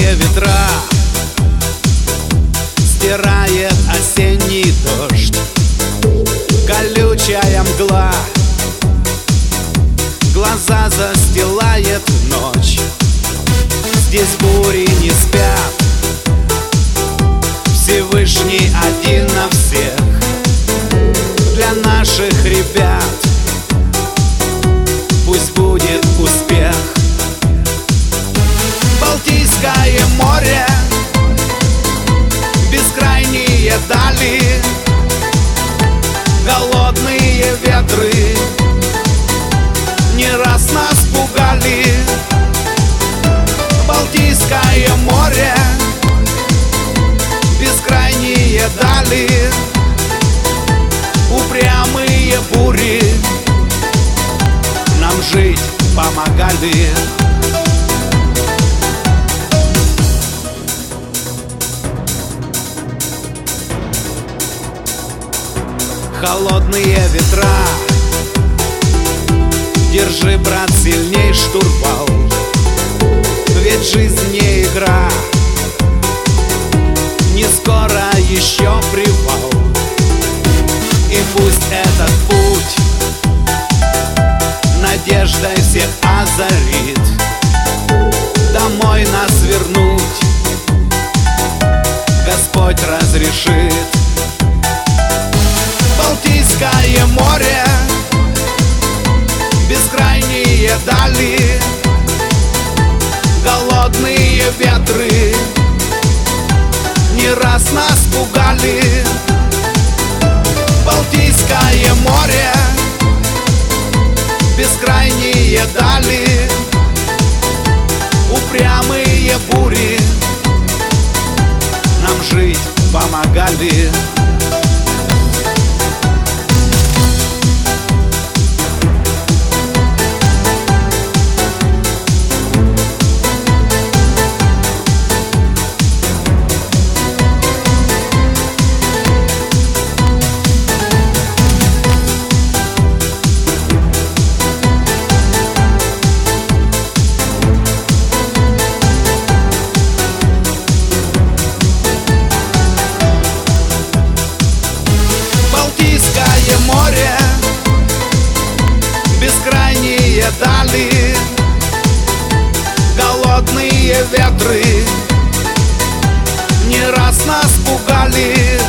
Холодные ветра стирает осенний дождь, колючая мгла глаза застилает ночь. Здесь бури не спят, Всевышний один на всех. Для наших ребят пусть будет успех. Балтийское море, бескрайние дали, голодные ветры не раз нас пугали. Балтийское море, бескрайние дали, упрямые бури нам жить помогали. Холодные ветра, держи, брат, сильней штурвал, ведь жизнь не игра, не скоро еще привал. И пусть этот путь надеждой всех озарит, домой нас вернуть Господь разрешит. Балтийское море, бескрайние дали, голодные ветры не раз нас пугали. Балтийское море, бескрайние дали, упрямые бури нам жить помогали. Балтийское море, бескрайние дали, голодные ветры не раз нас пугали.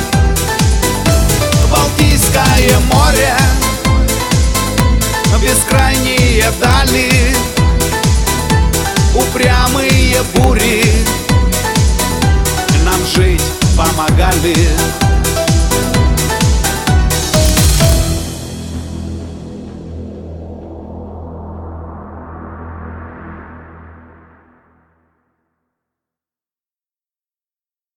Балтийское море, бескрайние дали,